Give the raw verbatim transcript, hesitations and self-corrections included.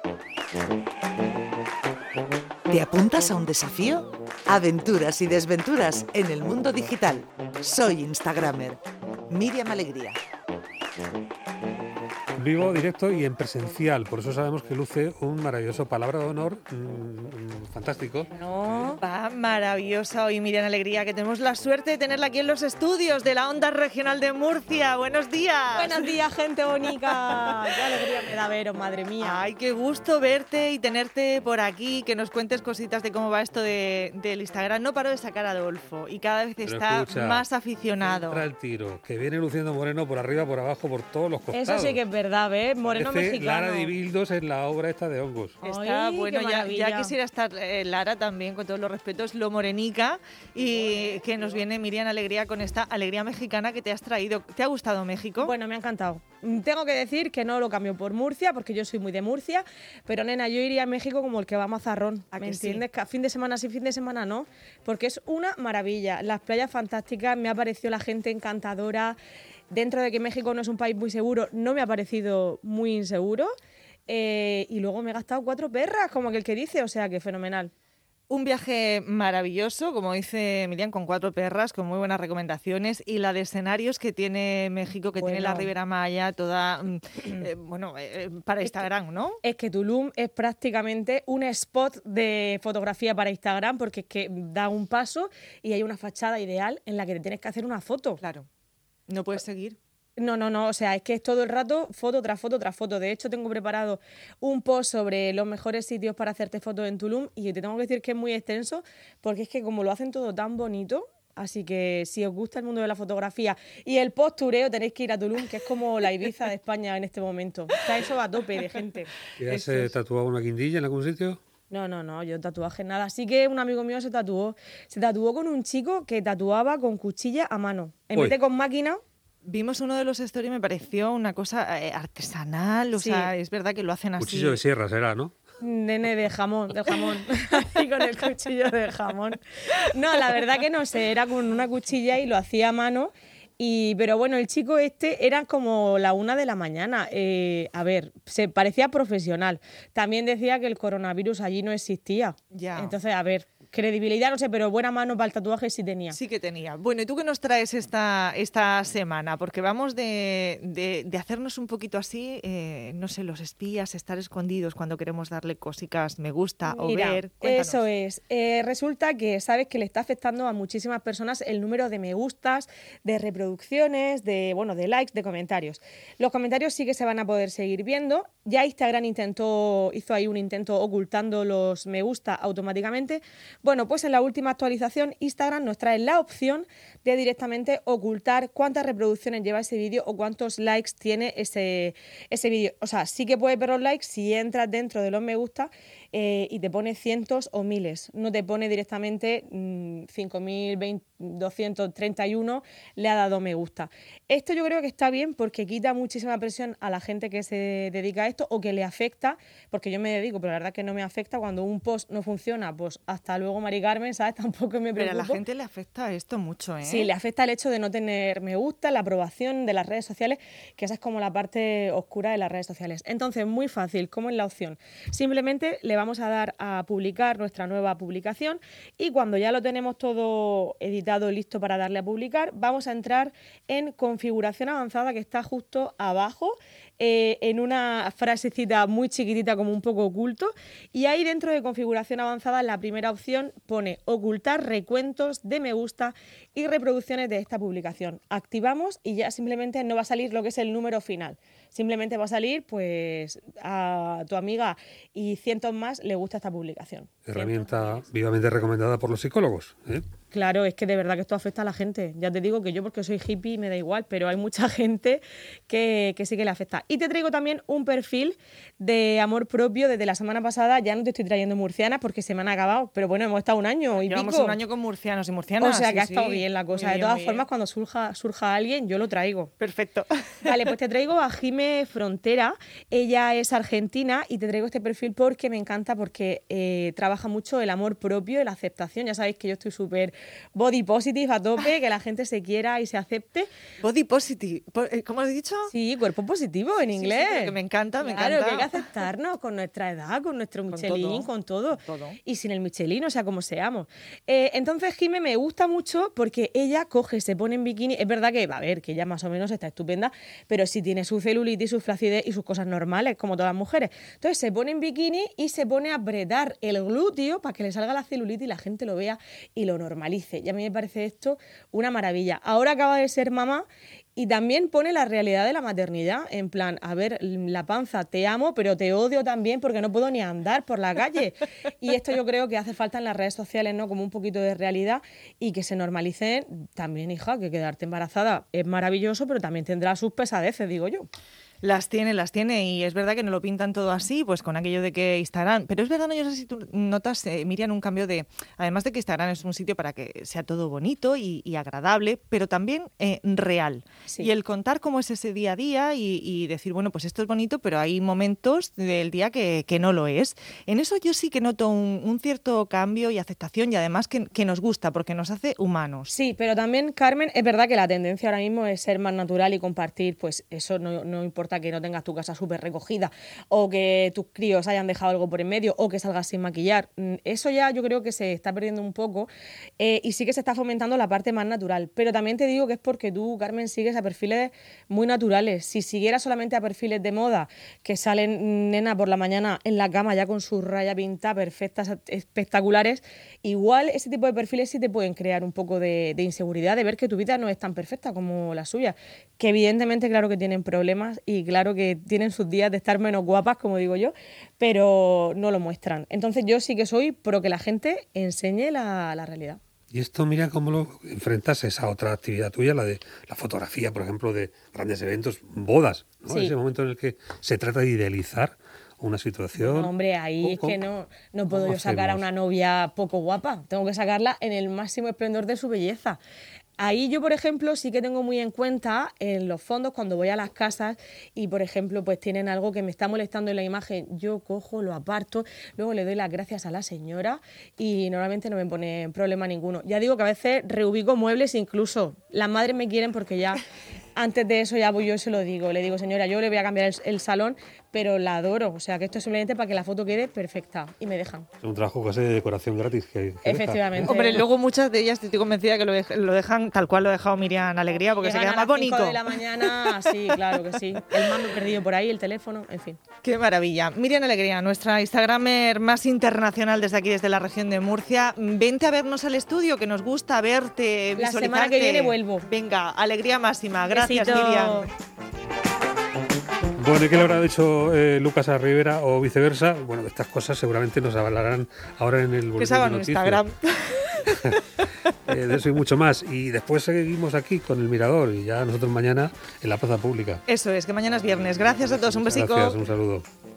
¿Te apuntas a un desafío? Aventuras y desventuras en el mundo digital. Soy Instagramer. Miriam Alegría. Vivo, directo y en presencial, por eso sabemos que luce un maravilloso palabra de honor, mmm, fantástico. No, va maravillosa hoy Miriam Alegría, que tenemos la suerte de tenerla aquí en los estudios de la Onda Regional de Murcia. ¡Buenos días! Buenos días, gente bonita. Qué alegría me da veros, madre mía. Ay, qué gusto verte y tenerte por aquí, que nos cuentes cositas de cómo va esto de, del Instagram. No paro de sacar a Adolfo y cada vez Pero está escucha, más aficionado. Entra el tiro, que viene luciendo Moreno por arriba, por abajo, por todos los costados. Eso sí que es verdad, ¿ves? Moreno Parece mexicano. Lara de Bildos en la obra esta de hongos. Está Ay, bueno, qué ya, maravilla. ya quisiera estar eh, Lara también, con todos los respetos, lo morenica, y que nos viene Miriam Alegría con esta alegría mexicana que te has traído. ¿Te ha gustado México? Bueno, me ha encantado. Tengo que decir que no lo cambio por Murcia, porque yo soy muy de Murcia, pero nena, yo iría a México como el que va a Mazarrón, ¿A ¿me que sí? entiendes? Que fin de semana sí, fin de semana no, porque es una maravilla. Las playas fantásticas, me ha parecido la gente encantadora. Dentro de que México no es un país muy seguro, no me ha parecido muy inseguro. Eh, y luego me he gastado cuatro perras, como aquel que dice, o sea que fenomenal. Un viaje maravilloso, como dice Miriam, con cuatro perras, con muy buenas recomendaciones, y la de escenarios que tiene México, que Bueno. tiene la Ribera Maya, toda, mm, eh, bueno, eh, para Instagram, ¿no? Es que Tulum es prácticamente un spot de fotografía para Instagram, porque es que da un paso y hay una fachada ideal en la que te tienes que hacer una foto. Claro, no puedes seguir. No, no, no, o sea, es que es todo el rato foto tras foto tras foto. De hecho, tengo preparado un post sobre los mejores sitios para hacerte fotos en Tulum y te tengo que decir que es muy extenso porque es que como lo hacen todo tan bonito, así que si os gusta el mundo de la fotografía y el postureo tenéis que ir a Tulum, que es como la Ibiza de España en este momento. Está eso a tope de gente. ¿Ya Eso se es. tatuaba una guindilla en algún sitio? No, no, no, yo tatuaje nada. Así que un amigo mío se tatuó. Se tatuó con un chico que tatuaba con cuchilla a mano. En Uy. vez de con máquina. Vimos uno de los stories y me pareció una cosa eh, artesanal, o Sí. sea, es verdad que lo hacen así. Cuchillo de sierra será, ¿no? Nene de jamón, del jamón. Así con el cuchillo de jamón. No, la verdad que no sé, era con una cuchilla y lo hacía a mano. Y, pero bueno, el chico este era como la una de la mañana. Eh, a ver, se parecía profesional. También decía que el coronavirus allí no existía. Ya. Entonces, a ver, credibilidad no sé, pero buena mano para el tatuaje sí tenía. Sí que tenía. Bueno, ¿y tú qué nos traes esta, esta semana? Porque vamos de, de, de hacernos un poquito así, eh, no sé, los espías, estar escondidos cuando queremos darle cositas me gusta Mira, o ver. Cuéntanos. eso es. Eh, resulta que sabes que le está afectando a muchísimas personas el número de me gustas, de reproducciones, de bueno, de likes, de comentarios. Los comentarios sí que se van a poder seguir viendo. Ya Instagram intentó, hizo ahí un intento ocultando los me gusta automáticamente. Bueno, pues en la última actualización Instagram nos trae la opción de directamente ocultar cuántas reproducciones lleva ese vídeo o cuántos likes tiene ese, ese vídeo. O sea, sí que puedes ver los likes si entras dentro de los me gusta eh, y te pone cientos o miles. No te pone directamente mmm, cinco mil doscientos treinta y uno le ha dado me gusta. Esto yo creo que está bien porque quita muchísima presión a la gente que se dedica a esto o que le afecta, porque yo me dedico, pero la verdad es que no me afecta. Cuando un post no funciona, pues hasta luego, Mari Carmen, ¿sabes? Tampoco me preocupo. Pero a la gente le afecta esto mucho, ¿eh? Sí, le afecta el hecho de no tener me gusta, la aprobación de las redes sociales, que esa es como la parte oscura de las redes sociales. Entonces, muy fácil, ¿cómo es la opción? Simplemente le vamos a dar a publicar nuestra nueva publicación y cuando ya lo tenemos todo editado, listo para darle a publicar, vamos a entrar en configuración avanzada, que está justo abajo, eh, en una frasecita muy chiquitita, como un poco oculto, y ahí dentro de configuración avanzada, la primera opción pone ocultar recuentos de me gusta y reproducciones de esta publicación. Activamos y ya simplemente no va a salir lo que es el número final. Simplemente va a salir, pues, a tu amiga y cientos más le gusta esta publicación. Herramienta vivamente recomendada por los psicólogos, ¿eh? Claro, es que de verdad que esto afecta a la gente. Ya te digo que yo porque soy hippie me da igual, pero hay mucha gente que, que sí que le afecta. Y te traigo también un perfil de amor propio desde la semana pasada. Ya no te estoy trayendo murcianas porque se me han acabado, pero bueno, hemos estado un año y Llevamos pico. un año con murcianos y murcianas. O sea que sí, ha estado sí. bien la cosa. Muy De bien, todas muy formas, bien. cuando surja, surja alguien, yo lo traigo. Perfecto. Vale, pues te traigo a Jime Jime Frontera. Ella es argentina y te traigo este perfil porque me encanta, porque eh, trabaja mucho el amor propio y la aceptación. Ya sabéis que yo estoy súper body positive a tope, que la gente se quiera y se acepte. Body positive, ¿cómo has dicho? Sí, cuerpo positivo en sí, inglés. Sí, que me encanta, me claro, encanta. que hay que aceptarnos con nuestra edad, con nuestro Michelin, con todo. Con todo. Y sin el Michelin, o sea, como seamos. Eh, entonces, Jime me gusta mucho porque ella coge, se pone en bikini. Es verdad que, a ver, que ella más o menos está estupenda, pero sí tiene su celulitis, su flacidez y sus cosas normales, como todas las mujeres. Entonces, se pone en bikini y se pone a apretar el glúteo para que le salga la celulitis y la gente lo vea y lo normalice. Y a mí me parece esto una maravilla. Ahora acaba de ser mamá y también pone la realidad de la maternidad, en plan, a ver, la panza, te amo, pero te odio también porque no puedo ni andar por la calle. Y esto yo creo que hace falta en las redes sociales, ¿no? Como un poquito de realidad y que se normalicen también, hija, que quedarte embarazada es maravilloso, pero también tendrá sus pesadeces, digo yo. Las tiene, las tiene, y es verdad que no lo pintan todo así, pues con aquello de que Instagram, pero es verdad, no, yo no sé si tú notas, eh, Miriam, un cambio de, además de que Instagram es un sitio para que sea todo bonito y, y agradable, pero también eh, real. Sí. Y el contar cómo es ese día a día y, y decir, bueno, pues esto es bonito, pero hay momentos del día que, que no lo es. En eso yo sí que noto un, un cierto cambio y aceptación, y además que, que nos gusta, porque nos hace humanos. Sí, pero también, Carmen, es verdad que la tendencia ahora mismo es ser más natural y compartir, pues eso no, no importa que no tengas tu casa súper recogida o que tus críos hayan dejado algo por en medio o que salgas sin maquillar. Eso ya yo creo que se está perdiendo un poco eh, y sí que se está fomentando la parte más natural. Pero también te digo que es porque tú, Carmen, sigues a perfiles muy naturales. Si siguieras solamente a perfiles de moda que salen, nena, por la mañana en la cama ya con su raya pintada, perfectas, espectaculares, igual ese tipo de perfiles sí te pueden crear un poco de, de inseguridad, de ver que tu vida no es tan perfecta como la suya. Que evidentemente, claro que tienen problemas y claro que tienen sus días de estar menos guapas, como digo yo, pero no lo muestran. Entonces yo sí que soy pro que la gente enseñe la, la realidad. Y esto, mira cómo lo enfrentas a esa otra actividad tuya, la de la fotografía, por ejemplo, de grandes eventos, bodas, ¿no? Sí. Ese momento en el que se trata de idealizar una situación. No, hombre, ahí es que no, no puedo yo sacar hacemos? a una novia poco guapa, tengo que sacarla en el máximo esplendor de su belleza. Ahí yo, por ejemplo, sí que tengo muy en cuenta en los fondos cuando voy a las casas y, por ejemplo, pues tienen algo que me está molestando en la imagen, yo cojo, lo aparto, luego le doy las gracias a la señora y normalmente no me pone problema ninguno. Ya digo que a veces reubico muebles, incluso las madres me quieren porque ya antes de eso ya voy yo y se lo digo. Le digo, señora, yo le voy a cambiar el, el salón, pero la adoro. O sea, que esto es simplemente para que la foto quede perfecta y me dejan. Es un trabajo casi de decoración gratis. Que, que Efectivamente. deja. Hombre, luego muchas de ellas estoy convencida que lo, de, lo dejan tal cual lo ha dejado Miriam Alegría, porque Llegan se queda más bonito. a las cinco de la mañana, sí, claro que sí. El mando perdido por ahí, el teléfono, en fin. Qué maravilla. Miriam Alegría, nuestra instagramer más internacional desde aquí, desde la región de Murcia. Vente a vernos al estudio, que nos gusta verte, la visualizarte. La semana que viene vuelvo. Venga, alegría máxima. Gracias, Besito. Miriam. Bueno, ¿y qué le habrá dicho eh, Lucas a Rivera o viceversa? Bueno, estas cosas seguramente nos hablarán ahora en el boletín de noticias. Instagram. eh, de eso y mucho más. Y después seguimos aquí con el Mirador y ya nosotros mañana en la plaza pública. Eso es, que mañana es viernes. Gracias a todos, un besico. Gracias, un saludo.